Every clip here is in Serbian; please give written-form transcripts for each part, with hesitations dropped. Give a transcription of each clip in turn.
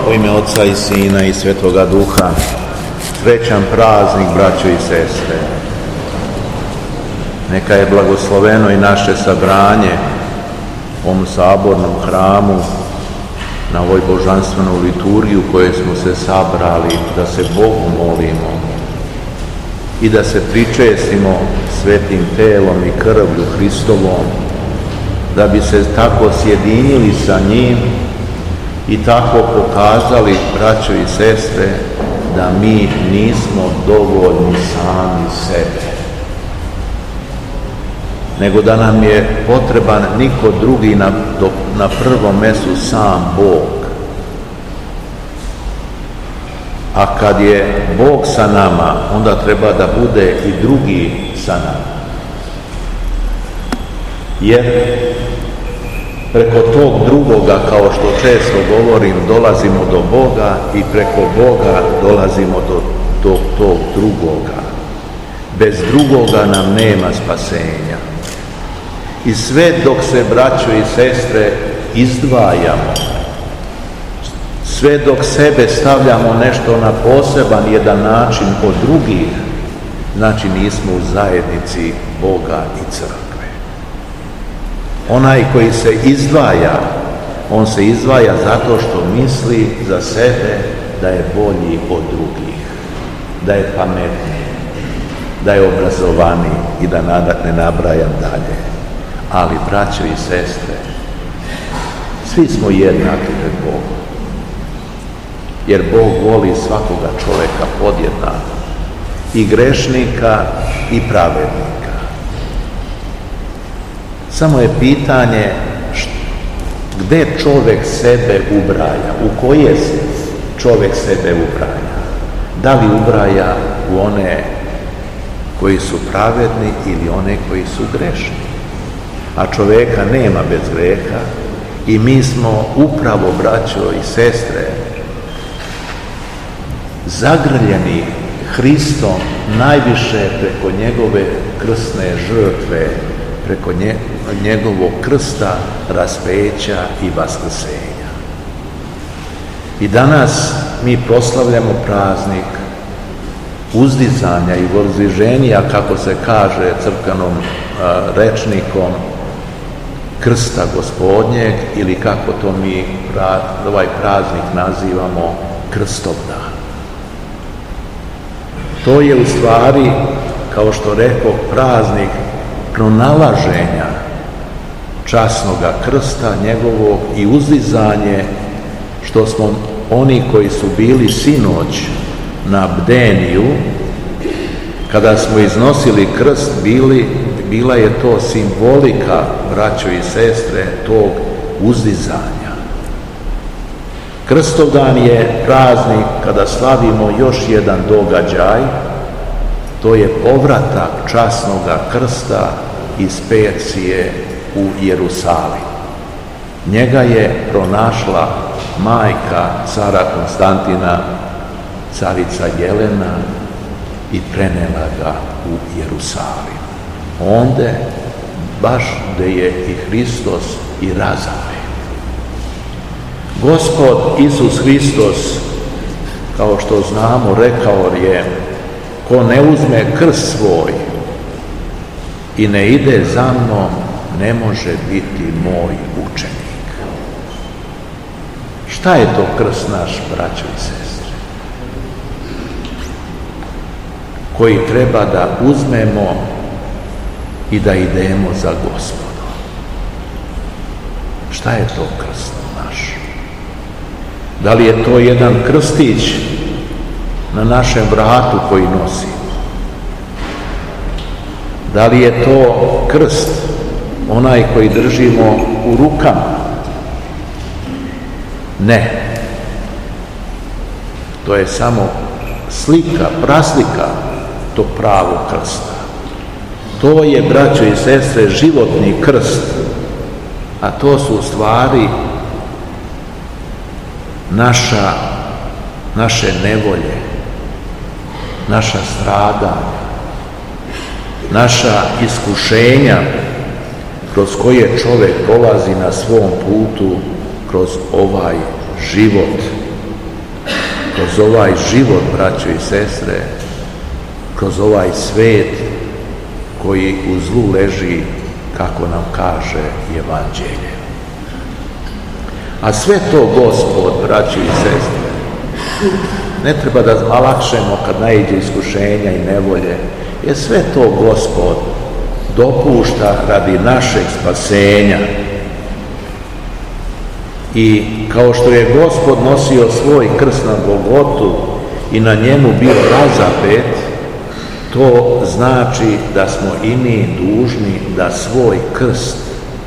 U ime Oca i Sina i Svetoga Duha. Srećan praznik, braćo i sestre. Neka je blagosloveno i naše sabranje u ovom sabornom hramu na ovoj božanstvenoj liturgiji u kojoj smo se sabrali da se Bogu molimo i da se pričestimo svetim telom i krvlju Hristovom, da bi se tako sjedinili sa njim i tako pokazali, braćo i sestre, da mi nismo dovoljni sami sebe, nego da nam je potreban niko drugi na prvom mjestu sam Bog. A kad je Bog sa nama, onda treba da bude i drugi sa nama. Jer preko tog drugoga, kao što često govorim, dolazimo do Boga i preko Boga dolazimo do tog drugoga. Bez drugoga nam nema spasenja. I sve dok se, braćo i sestre, izdvajamo, sve dok sebe stavljamo nešto na poseban jedan način od drugih, znači nismo u zajednici Boga i crkve. Onaj koji se izdvaja, on se izdvaja zato što misli za sebe da je bolji od drugih, da je pametniji, da je obrazovaniji i da ne nabrajam dalje. Ali, braćo i sestre, svi smo jednaki pred Bogom, jer Bog voli svakoga čovjeka podjednako, i grešnika i pravednika. Samo je pitanje gdje čovjek sebe ubraja, u koje se čovjek sebe ubraja. Da li ubraja u one koji su pravedni ili one koji su grešni. A čovjeka nema bez greha i mi smo upravo, braćo i sestre, zagrljeni Hristom najviše preko njegove krsne žrtve, preko njegovog krsta, raspeća i vaskrsenja. I danas mi proslavljamo praznik uzdizanja i vozdviženja, kako se kaže crkvenom rečnikom, krsta Gospodnjeg, ili kako to mi ovaj praznik nazivamo, Krstovdan. To je u stvari, kao što rekao, praznik pronalaženja časnoga krsta njegovog i uzdizanje, što smo oni koji su bili sinoć na bdeniju, kada smo iznosili krst, bila je to simbolika, braćo i sestre, tog uzdizanja. Krstovdan je praznik kada slavimo još jedan događaj, to je povratak časnoga krsta iz Percije u Jerusalim. Njega je pronašla majka cara Konstantina, carica Jelena, i prenela ga u Jerusalim. Onda, baš gdje je i Hristos i razapet. Gospod Isus Hristos, kao što znamo, rekao je: ko ne uzme krst svoj i ne ide za mnom, ne može biti moj učenik. Šta je to krst naš, braćo i sestre, koji treba da uzmemo i da idemo za Gospodom? Šta je to krst naš? Da li je to jedan krstić na našem vratu koji nosimo? Da li je to krst onaj koji držimo u rukama? Ne. To je samo slika, praslika tog pravog krsta. To je, braćo i sestre, životni krst, a to su u stvari naše nevolje, naša stradanja, naša iskušenja kroz koje čovjek prolazi na svom putu kroz ovaj život kroz ovaj život, braćo i sestre, kroz ovaj svet koji u zlu leži, kako nam kaže Evanđelje. A sve to Gospod, braćo i sestre, ne treba da lakšemo kad naiđe iskušenja i nevolje, jer sve to Gospod dopušta radi našeg spasenja. I kao što je Gospod nosio svoj krst na Golgotu i na njemu bio razapet, to znači da smo i mi dužni da svoj krst,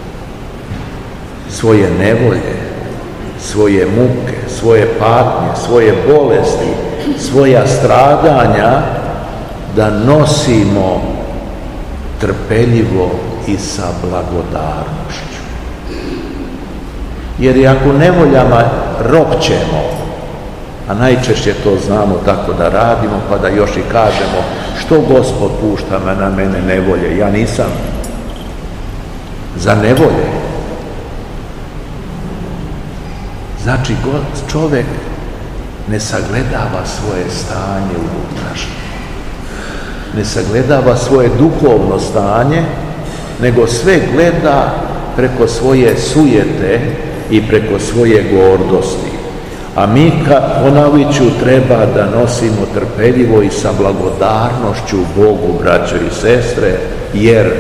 svoje nevolje, svoje muke, svoje patnje, svoje bolesti, svoja stradanja, da nosimo trpeljivo i sa blagodarnošću. Jer i ako nevoljama ropćemo, a najčešće to znamo tako da radimo, pa da još i kažemo što Gospod pušta na mene nevolje, ja nisam za nevolje. Znači, čovjek ne sagledava svoje stanje unutrašnje, ne sagledava svoje duhovno stanje, nego sve gleda preko svoje sujete i preko svoje gordosti. A mi, ponovit ću, treba da nosimo trpeljivo i sa blagodarnošću Bogu, braćo i sestre, jer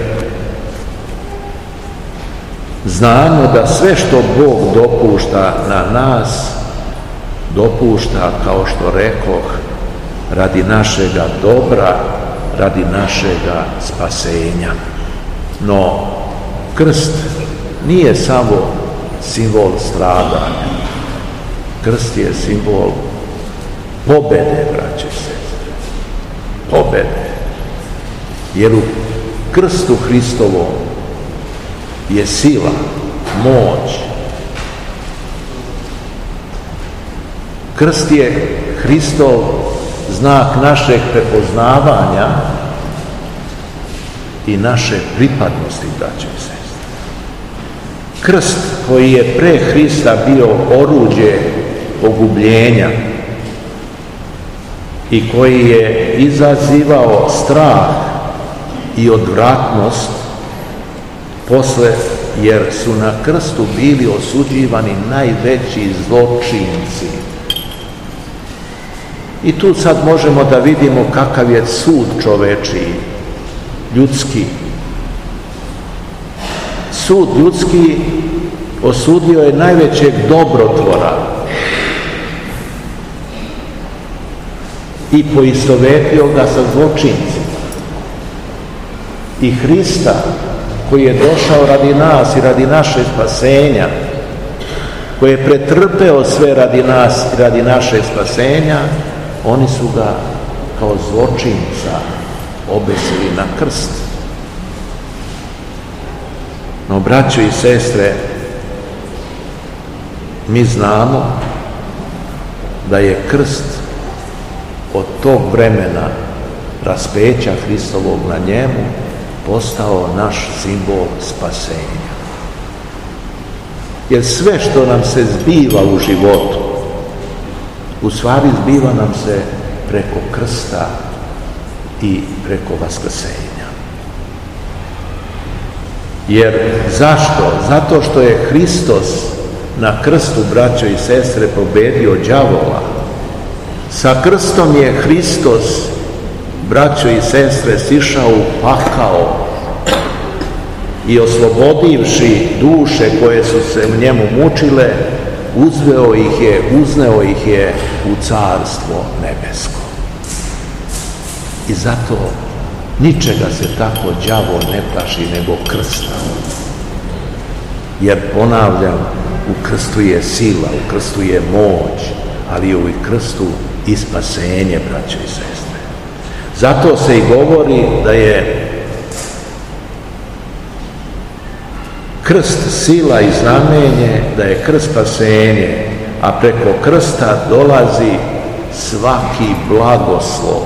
znamo da sve što Bog dopušta na nas, dopušta, kao što rekoh, radi našega dobra, radi našega spasenja. No, krst nije samo simbol stradanja. Krst je simbol pobede, braće i sestre. Pobede. Jer u krstu Hristovom je sila, moć. Krst je Hristov znak našeg prepoznavanja i naše pripadnosti, braće i sestre. Krst koji je pre Hrista bio oruđe pogubljenja i koji je izazivao strah i odvratnost posle, jer su na krstu bili osuđivani najveći zločinci. I tu sad možemo da vidimo kakav je sud čovečiji, ljudski. Sud ljudski osudio je najvećeg dobrotvora i poistovetio ga sa zločincima. I Hrista, koji je došao radi nas i radi naše spasenja, koji je pretrpeo sve radi nas i radi našeg spasenja, oni su ga kao zločinca obesili na krst. No, braćo i sestre, mi znamo da je krst od tog vremena raspeća Hristovog na njemu postao naš simbol spasenja. Jer sve što nam se zbiva u životu, u stvari zbiva nam se preko krsta i preko vaskrsenja. Jer zašto? Zato što je Hristos na krstu, braćo i sestre, pobedio đavola. Sa krstom je Hristos, braćo i sestre, sišao u pakao i oslobodivši duše koje su se u njemu mučile, uzneo ih je u carstvo nebesko. I zato ničega se tako đavo ne plaši nego krsta. Jer, ponavljam, u krstu je sila, u krstu je moć, ali u krstu i spasenje, braćo i sestre. Zato se i govori da je krst sila i znamenje, da je krst spasenje, a preko krsta dolazi svaki blagoslov.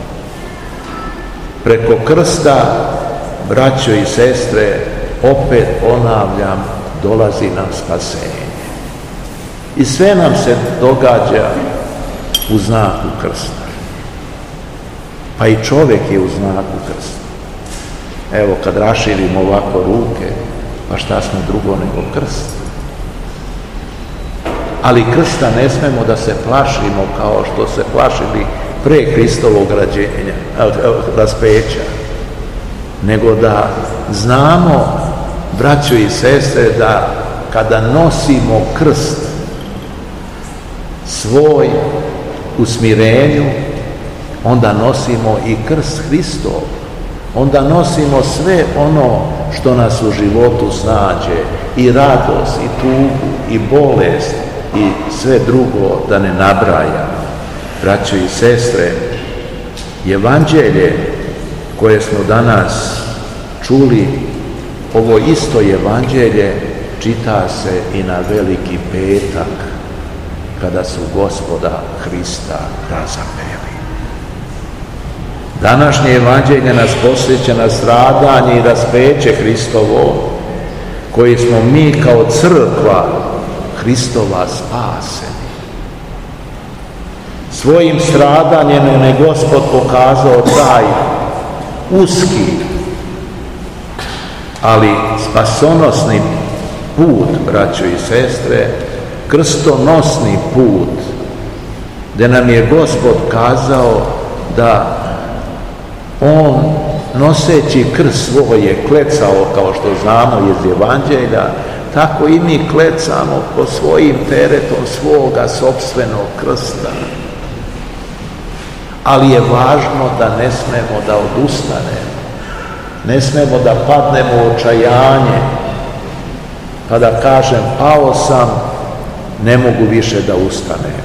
Preko krsta, braćo i sestre, opet ponavljam, dolazi nam spasenje. I sve nam se događa u znaku krsta. Pa i čovjek je u znaku krsta. Evo, kad raširimo ovako ruke, pa šta smo drugo nego krst? Ali krsta ne smemo da se plašimo kao što se plašili pre Hristovog raspeća, nego da znamo, braćo i sestre, da kada nosimo krst svoj u smirenju, onda nosimo i krst Hristov, onda nosimo sve ono što nas u životu snađe, i radost, i tugu, i bolest, i sve drugo da ne nabrajam. Braćo i sestre, evanđelje koje smo danas čuli, ovo isto evanđelje čita se i na Veliki petak, kada su Gospoda Hrista razapeli. Današnje evanđelje nas podsjeća na stradanje i raspeće Hristovo, koji smo mi kao crkva Hristova spaseni. Svojim stradanjem nam je Gospod pokazao taj uski, ali spasonosni put, braćo i sestre, krstonosni put, gdje nam je Gospod kazao da on, noseći krst svoj, je klecao, kao što znamo iz evanđelja, tako i mi klecamo pod svojim teretom svoga sopstvenog krsta. Ali je važno da ne smemo da odustanemo, ne smemo da padnemo u očajanje, pa da kažem, pao sam, ne mogu više da ustanem.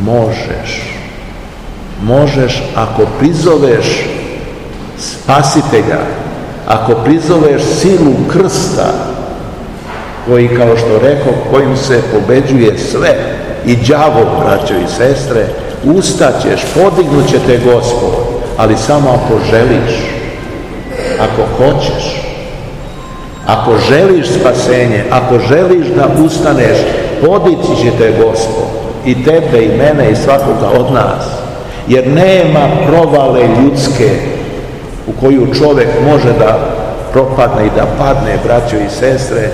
Možeš ako prizoveš Spasitelja, ako prizoveš silu krsta, koji, kao što rekao, kojim se pobeđuje sve, i đavo, braćo i sestre, ustaćeš, podignut će te Gospod, ali samo ako želiš, ako hoćeš, ako želiš spasenje, ako želiš da ustaneš, podići će te Gospod, i tebe, i mene, i svakoga od nas, jer nema provale ljudske u koju čovjek može da propadne i da padne, braćo i sestre,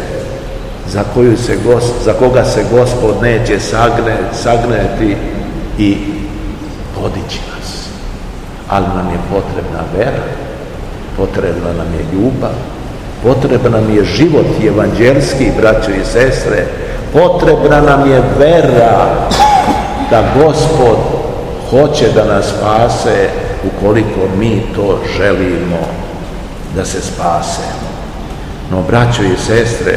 za koga se Gospod neće sagneti i podići nas. Ali nam je potrebna vera, potrebna nam je ljubav, potrebna nam je život evanđelski, braćo i sestre, potrebna nam je vera da Gospod hoće da nas spase ukoliko mi to želimo da se spasemo. No, braćo i sestre,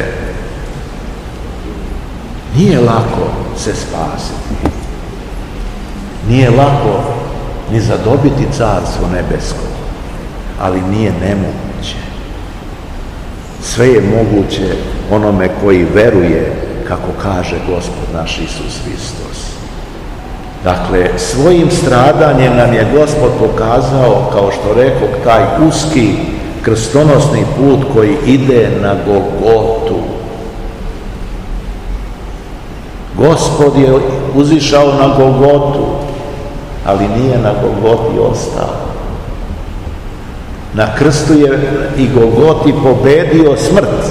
nije lako se spasiti. Nije lako ni zadobiti Carstvo nebesko, ali nije nemoguće. Sve je moguće onome koji veruje, kako kaže Gospod naš Isus Hristos. Dakle, svojim stradanjem nam je Gospod pokazao, kao što rekao, taj uski krstonosni put koji ide na Golgotu. Gospod je uzišao na Golgotu, ali nije na Golgoti ostao. Na krstu je i Golgoti pobedio smrt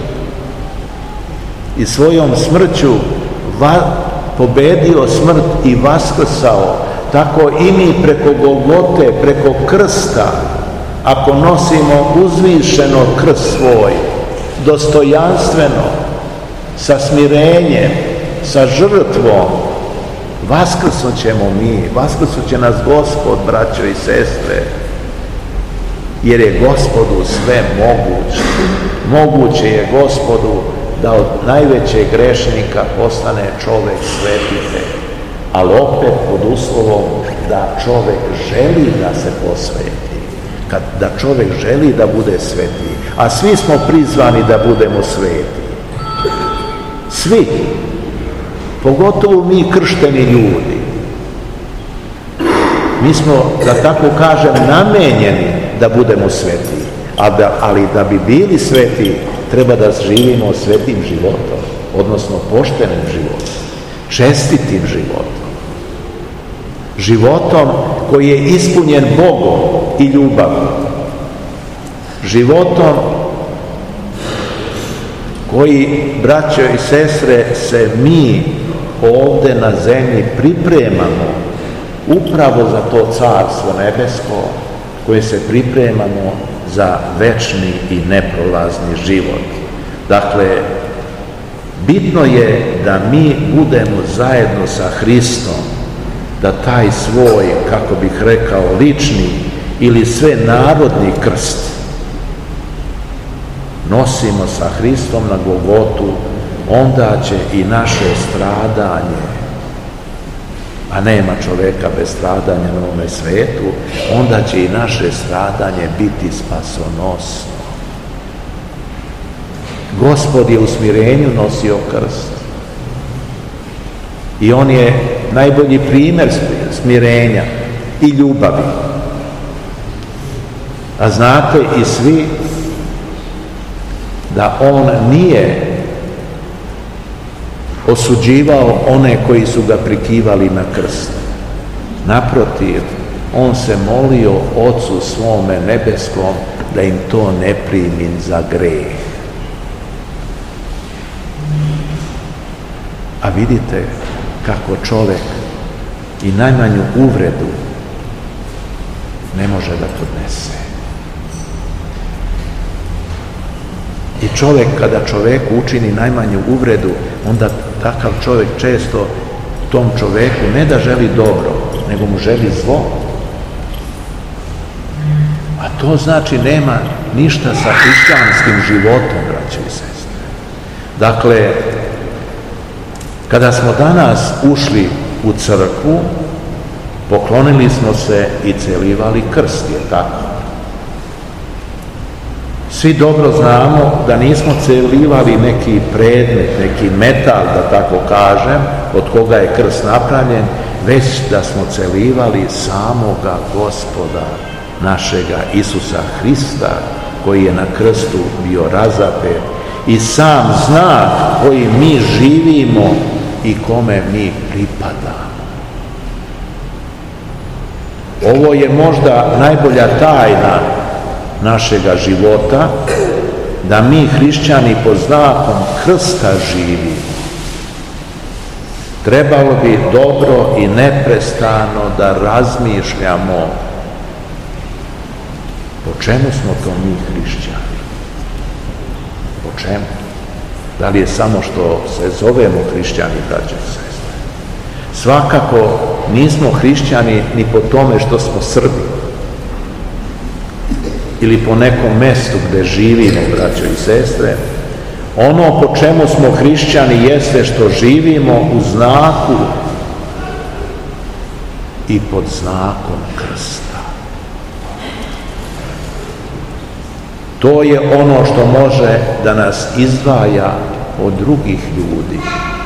i svojom smrću pobedio smrt i vaskrsao. Tako i mi preko Golgote, preko krsta, ako nosimo uzvišeno krst svoj, dostojanstveno, sa smirenjem, sa žrtvom, vaskrsnut ćemo mi, vaskrsnut će nas Gospod, braćo i sestre, jer je Gospodu sve moguće. Moguće je Gospodu da od najvećeg grešnika postane čovjek svetitelj, ali opet pod uslovom da čovjek želi da se posveti, da čovjek želi da bude sveti, a svi smo prizvani da budemo sveti. Svi, pogotovo mi kršteni ljudi. Mi smo, da tako kažem, namenjeni da budemo sveti, ali da bi bili sveti, treba da živimo svetim životom, odnosno poštenim životom, čestitim životom. životom koji je ispunjen Bogom i ljubavlju, životom koji, braćo i sestre, se mi ovdje na zemlji pripremamo upravo za to carstvo nebesko, koje se pripremamo za večni i neprolazni život. Dakle, bitno je da mi budemo zajedno sa Hristom, da taj svoj, kako bih rekao, lični ili svenarodni krst nosimo sa Hristom na Golgotu, onda će i naše stradanje, a nema čovjeka bez stradanja na ovome svetu, onda će i naše stradanje biti spasonosno. Gospod je u smirenju nosio krst i on je najbolji primjer smirenja i ljubavi. A znate i svi da on nije osuđivao one koji su ga prikivali na krst. Naprotiv, on se molio Ocu svome nebeskom da im to ne primi za greh. A vidite kako čovjek i najmanju uvredu ne može da podnese. I čovjek, kada čovjeku učini najmanju uvredu, onda takav čovjek često tom čovjeku ne da želi dobro, nego mu želi zlo. A to znači nema ništa sa hrišćanskim životom, braćo i sestre. Dakle, kada smo danas ušli u crkvu, poklonili smo se i celivali krst, je tako? Svi dobro znamo da nismo celivali neki predmet, neki metal, da tako kažem, od koga je krst napravljen, već da smo celivali samoga Gospoda našega Isusa Hrista, koji je na krstu bio razapet, i sam znak koji mi živimo i kome mi pripadamo. Ovo je možda najbolja tajna našega života, da mi hrišćani pod znakom krsta živimo. Trebalo bi dobro i neprestano da razmišljamo po čemu smo to mi hrišćani. Po čemu? Da li je samo što se zovemo hrišćani, braćo i sestre? Svakako nismo hrišćani ni po tome što smo Srbi ili po nekom mjestu gdje živimo, braćo i sestre. Ono po čemu smo hrišćani jeste što živimo u znaku i pod znakom krsta. To je ono što može da nas izdvaja od drugih ljudi.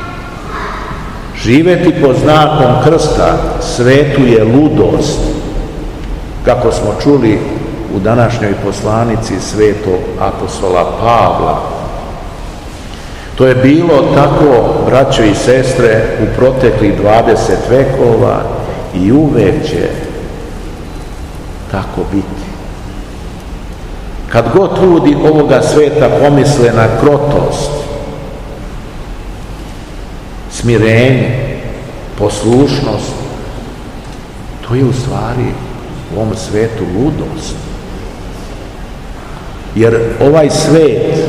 Živjeti pod znakom krsta svetu je ludost, kako smo čuli u današnjoj poslanici svetog apostola Pavla. To je bilo tako, braćo i sestre, u proteklih 20 vekova i uvek će tako biti. Kad god ljudi ovoga sveta pomisle na krotost, smirenje, poslušnost, to je u stvari u ovom svetu ludost. Jer ovaj svet,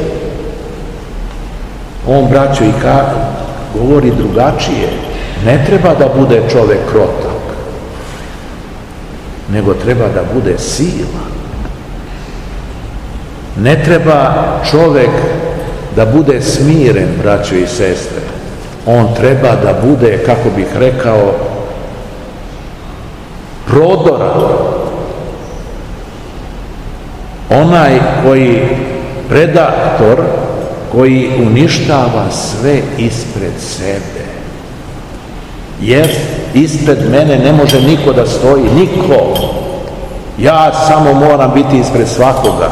on, braćo, i govori drugačije. Ne treba da bude čovjek krotak, nego treba da bude sila. Ne treba čovjek da bude smiren, braćo i sestre. On treba da bude, kako bih rekao, prodoran. Onaj koji, predator, koji uništava sve ispred sebe. Jer ispred mene ne može niko da stoji, niko. Ja samo moram biti ispred svakoga.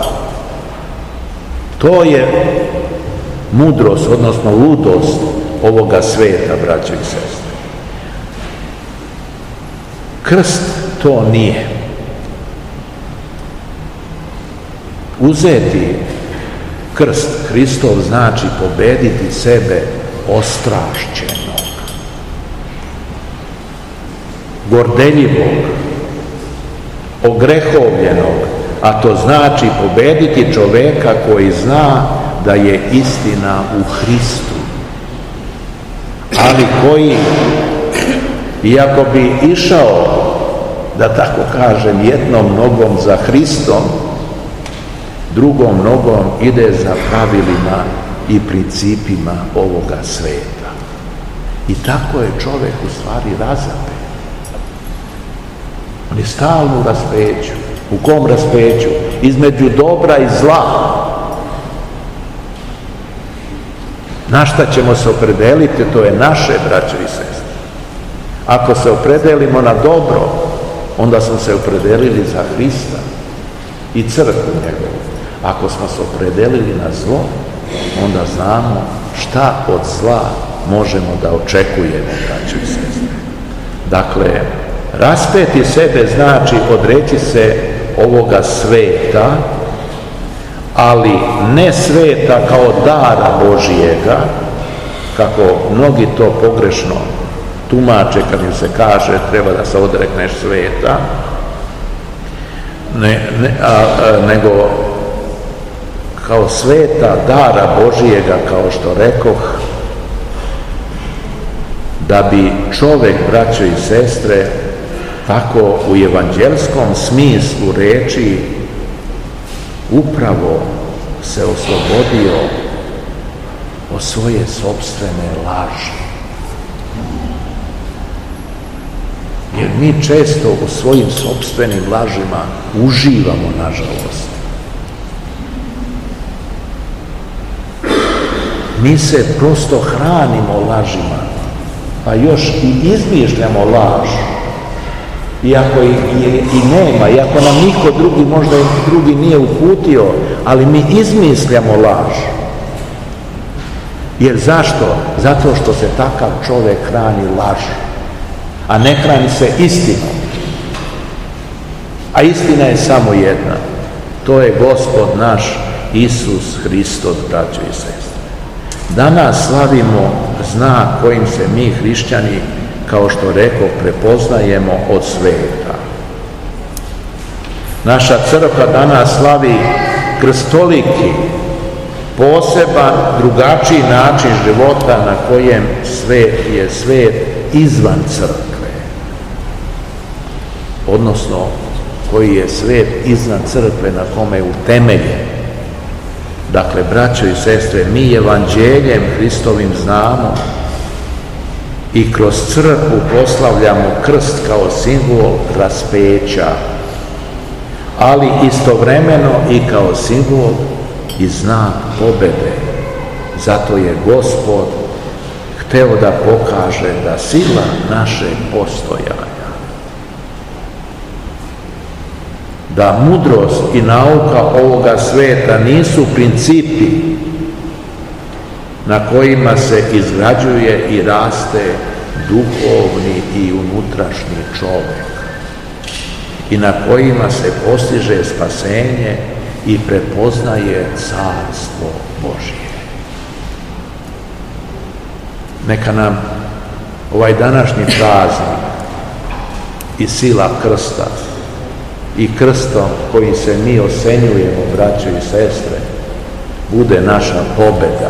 To je mudrost, odnosno ludost ovoga sveta, braćo i sestre. Krst to nije. Uzeti krst Hristov znači pobediti sebe ostrašćenog, gordeljivog, ogrehovljenog, a to znači pobediti čoveka koji zna da je istina u Hristu, ali koji, iako bi išao, da tako kažem, jednom nogom za Hristom, drugom nogom ide za pravilima i principima ovoga sveta. I tako je čovjek u stvari razapet. On je stalno u raspeću. U kom raspeću? Između dobra i zla. Na šta ćemo se opredeliti, to je naše, braćo i sestre. Ako se opredelimo na dobro, onda smo se opredelili za Hrista i crkvu njegovu. Ako smo se opredelili na zlo, onda znamo šta od zla možemo da očekujemo, braćo i sestre. Dakle, raspeti sebe znači odreći se ovoga sveta, ali ne sveta kao dara Božijega, kako mnogi to pogrešno tumače kad im se kaže treba da se odrekneš sveta, nego kao sveta dara Božijega, kao što rekoh, da bi čovjek, braćo i sestre, tako u evanđelskom smislu reči upravo se oslobodio od svoje sopstvene laži. Jer mi često u svojim sopstvenim lažima uživamo, nažalost. Mi se prosto hranimo lažima, pa još i izmišljamo laž. Iako je i nema, iako nam niko drugi, možda i drugi nije uputio, ali mi izmišljamo laž. Jer zašto? Zato što se takav čovjek hrani lažu, a ne hrani se istinom. A istina je samo jedna. To je Gospod naš Isus Hristos, braćo i sestre. Danas slavimo znak kojim se mi hrišćani, kao što rekoh, prepoznajemo od sveta. Naša crkva danas slavi krstoliki, poseban, drugačiji način života na kojem svet je svet izvan crkve. Odnosno, koji je svet iznad crkve na kome je utemeljen. Dakle, braćo i sestre, mi evanđeljem Hristovim znamo i kroz crkvu proslavljamo krst kao simbol raspeća, ali istovremeno i kao simbol i znak pobjede. Zato je Gospod hteo da pokaže da sila našeg postojanja, da mudrost i nauka ovoga sveta nisu principi na kojima se izgrađuje i raste duhovni i unutrašnji čovjek i na kojima se postiže spasenje i prepoznaje carstvo Božje. Neka nam ovaj današnji praznik i sila krsta i krstom koji se mi osenjujemo, braćo i sestre, bude naša pobjeda.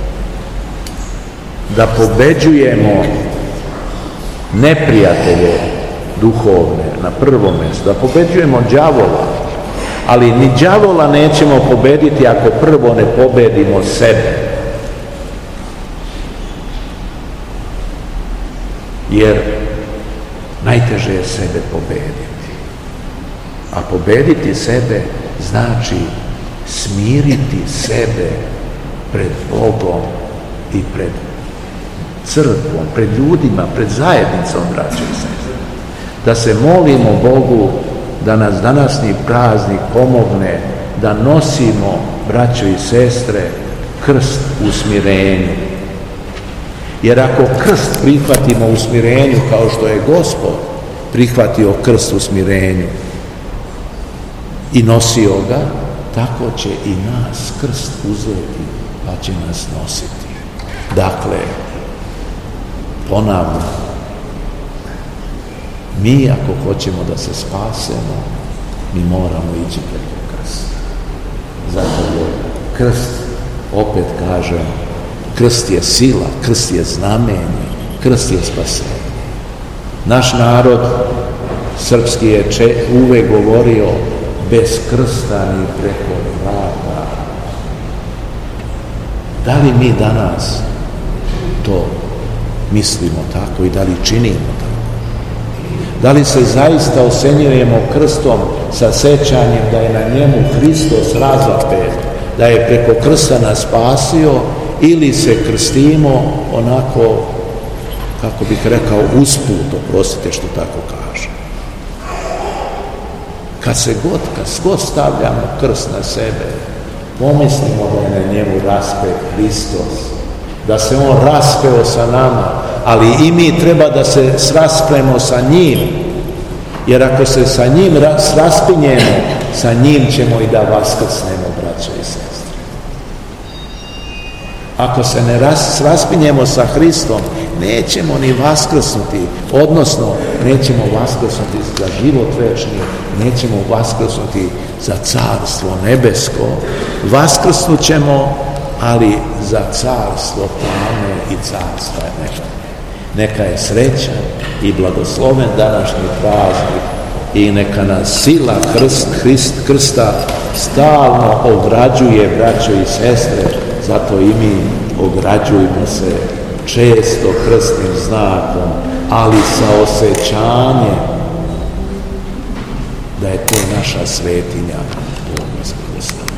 Da pobeđujemo neprijatelje duhovne na prvom mjestu, da pobeđujemo đavola, ali ni đavola nećemo pobediti ako prvo ne pobedimo sebe. Jer najteže je sebe pobediti. A pobediti sebe znači smiriti sebe pred Bogom i pred crkvom, pred ljudima, pred zajednicom, braćo i sestre. Da se molimo Bogu da nas današnji praznik pomogne da nosimo, braćo i sestre, krst u smirenju. Jer ako krst prihvatimo u smirenju kao što je Gospod, prihvatio krst u smirenju i nosio ga, tako će i nas krst uzeti, pa će nas nositi. Dakle, ponavljam, mi ako hoćemo da se spasemo, mi moramo ići preko krsta. Zato je krst, opet kažem, krst je sila, krst je znamenje, krst je spasenje. Naš narod srpski je uvek govorio bez krsta ni preko vrata. Da li mi danas to mislimo tako i da li činimo tako? Da li se zaista osenjujemo krstom sa sećanjem da je na njemu Hristos razapet, da je preko krsta nas spasio, ili se krstimo onako, kako bih rekao, usput, oprostite što tako kažem. Kad god stavljamo krst na sebe, pomislimo da je na njemu raspet Hristos, da se on raspeo sa nama, ali i mi treba da se raspremo sa njim, jer ako se sa njim raspinjemo, sa njim ćemo i da vaskrsnemo, braćo i sestre. Ako se ne raspinjemo sa Hristom, nećemo ni vaskrsnuti, odnosno nećemo vaskrsnuti za život večni, nećemo vaskrsnuti za carstvo nebesko. Vaskrsnut ćemo, ali za carstvo tame i carstva neba. Neka je srećan i blagosloven današnji praznik i neka nas sila krsta stalno ograđuje, braćo i sestre. Zato i mi ograđujemo se često krstnim znakom, ali sa osjećanjem da je to naša svetinja, Bog nas blagoslov.